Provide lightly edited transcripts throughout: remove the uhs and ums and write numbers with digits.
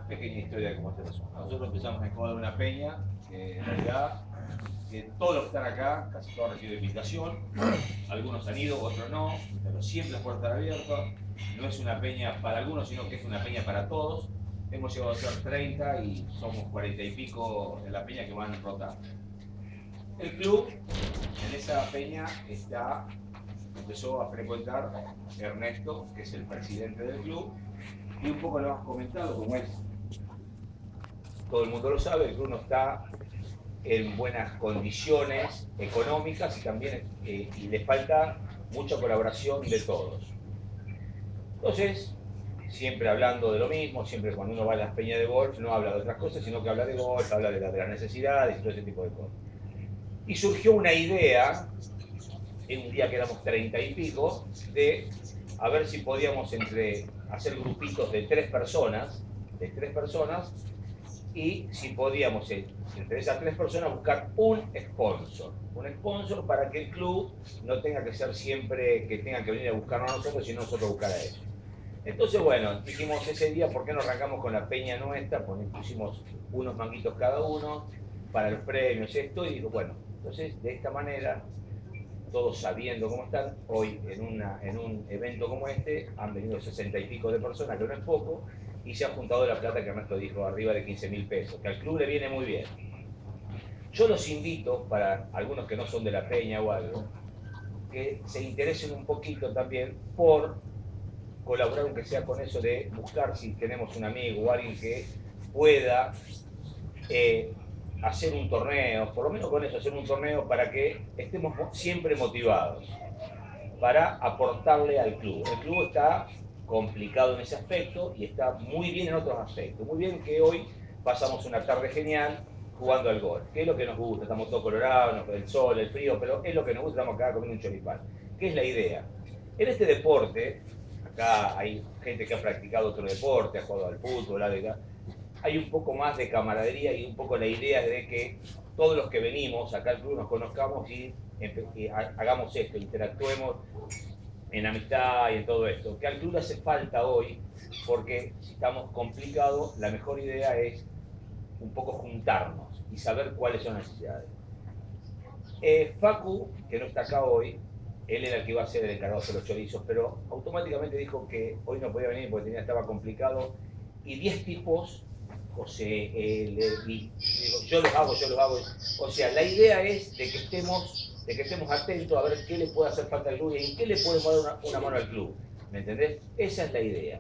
una pequeña historia de cómo este asunto. Nosotros empezamos en Joda de una peña, que en realidad todos los que están acá, casi todos han recibido invitación, algunos han ido, otros no, pero siempre las puertas están abiertas. No es una peña para algunos, sino que es una peña para todos. Hemos llegado a ser 30 y somos 40 y pico en la peña que van rotando. El club, en esa peña, empezó a frecuentar Ernesto, que es el presidente del club, y un poco lo has comentado, como es, todo el mundo lo sabe, el club no está en buenas condiciones económicas y también y le falta mucha colaboración de todos. Entonces, siempre hablando de lo mismo, siempre cuando uno va a las peñas de golf no habla de otras cosas, sino que habla de golf, habla de las necesidades y todo ese tipo de cosas. Y surgió una idea, en un día que éramos 30 y pico, de a ver si podíamos hacer grupitos de tres personas, y si podíamos entre esas tres personas buscar un sponsor para que el club no tenga que ser siempre que tenga que venir a buscarnos a nosotros, sino nosotros buscar a ellos. Entonces, bueno, dijimos ese día, ¿por qué no arrancamos con la peña nuestra? Pusimos unos manguitos cada uno para los premios, esto, y digo, bueno, entonces de esta manera, todos sabiendo cómo están, hoy en un evento como este han venido 60 y pico de personas, que no es poco, y se ha juntado la plata que Ernesto dijo, arriba de 15.000 pesos, que al club le viene muy bien. Yo los invito, para algunos que no son de la peña o algo, que se interesen un poquito también por colaborar, aunque sea con eso de buscar si tenemos un amigo o alguien que pueda hacer un torneo, por lo menos con eso, hacer un torneo para que estemos siempre motivados, para aportarle al club. El club está complicado en ese aspecto y está muy bien en otros aspectos. Muy bien que hoy pasamos una tarde genial jugando al golf, que es lo que nos gusta, estamos todos colorados, el sol, el frío, pero es lo que nos gusta, estamos acá comiendo un choripán. ¿Qué es la idea? En este deporte, acá hay gente que ha practicado otro deporte, ha jugado al fútbol, hay un poco más de camaradería y un poco la idea de que todos los que venimos acá al club nos conozcamos y hagamos esto, interactuemos en amistad y en todo esto. Que al club le hace falta hoy, porque si estamos complicados, la mejor idea es un poco juntarnos y saber cuáles son las necesidades. Facu, que no está acá hoy, él era el que iba a ser el encargado de hacer los chorizos, pero automáticamente dijo que hoy no podía venir porque estaba complicado. Y 10 tipos, José, digo, yo los hago. O sea, la idea es de que estemos atentos a ver qué le puede hacer falta al club y en qué le podemos dar una mano al club. ¿Me entendés? Esa es la idea.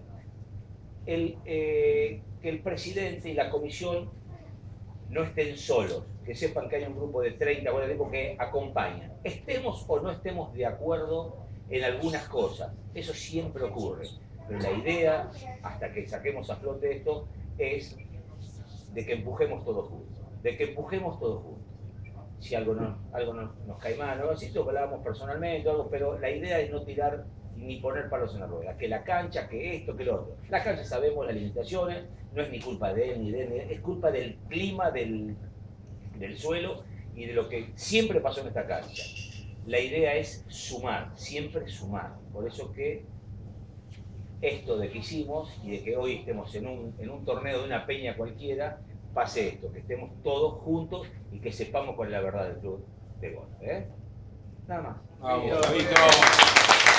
Que el presidente y la comisión no estén solos, que sepan que hay un grupo de 30 o 40 que acompañan. Estemos o no estemos de acuerdo en algunas cosas, eso siempre ocurre, pero la idea, hasta que saquemos a flote esto, es de que empujemos todos juntos, de que empujemos todos juntos. Si algo no, nos cae mal, ¿no? Así lo hablamos personalmente, algo, pero la idea es no tirar ni poner palos en la rueda, que la cancha, que esto, que lo otro. La cancha sabemos las limitaciones, no es ni culpa de él ni de él, es culpa del clima del suelo y de lo que siempre pasó en esta cancha. La idea es sumar, siempre sumar. Por eso que esto de que hicimos y de que hoy estemos en un torneo de una peña cualquiera, pase esto, que estemos todos juntos y que sepamos cuál es la verdad del club de golf. Nada más. Vamos, Gabito.